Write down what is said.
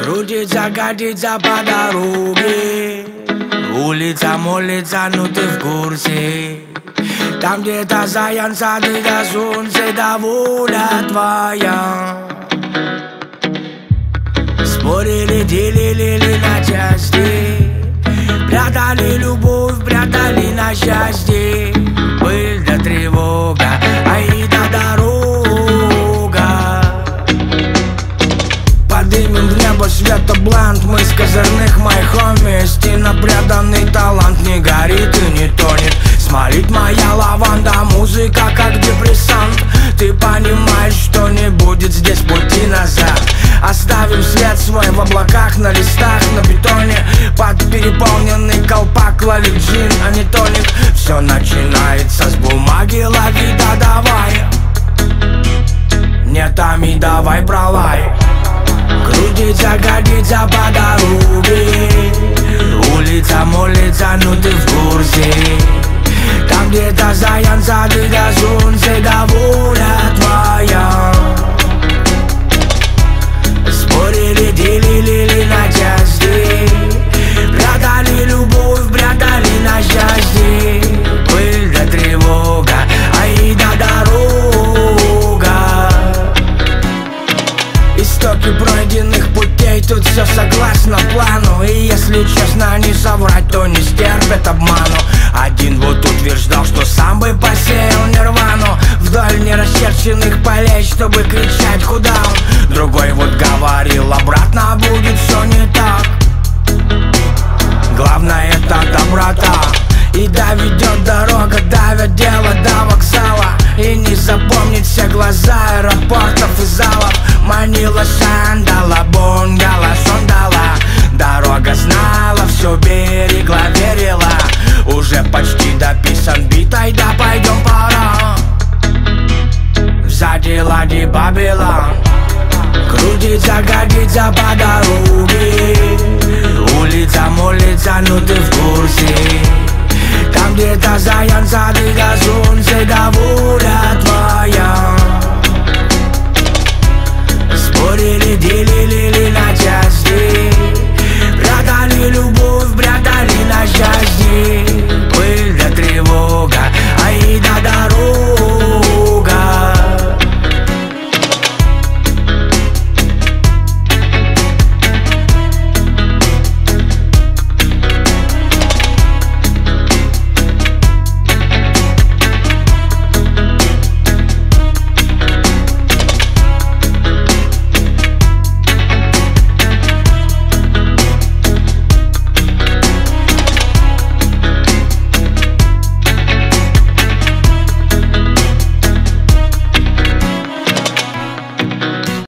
Крутится, катится по дороге, улица молится, ну ты в курсе. Там где-то заяц, сады до солнца, да воля твоя. Спорили, делили на части, прятали любовь, прятали на счастье. Пыль да тревога, ай да дорога. Поднимем в небо светобланд, мы с козырных майхом вместе. На преданный талант не горит и не тонет. Смолит моя лаванда, музыка как депрессант. Ты понимаешь, что не будет здесь пути назад. Оставим след свой в облаках, на листах, на бетоне. Под переполненный колпак ловит джин, а не тоник. Все начинается с бумаги, лови, да давай. Не томи, давай пролай. Крутится, годится по дороге, улица молится, ну ты в курсе. Там где-то заяц, сады до солнца, да воля твоя. Спорили, делили на части, прятали любовь, прятали на счастье. Пыль да тревога, ай да дорога. Истоки пройденных путей, тут все согласно плану. И если честно не соврать, то не стерпят обману. Один вот утверждал, что сам бы посеял нирвану вдоль нерасчерченных полей, чтобы кричать куда он. Другой вот говорил, обратно будет все не так. Главное это доброта. И да ведет дорога, давит дело до вокзала. И не запомнить все глаза аэропортов и залов. Манила сандала, бунгала, сондала. Дорога знала, все берегла, верила. Уже почти дописан бит, ай да пойдем пора. Сзади лади Бабилон, крутится, годится по дороге, улица молится, ну ты в курсе. Там где-то заяц, сады до солнца, да воля твоя. Спорили,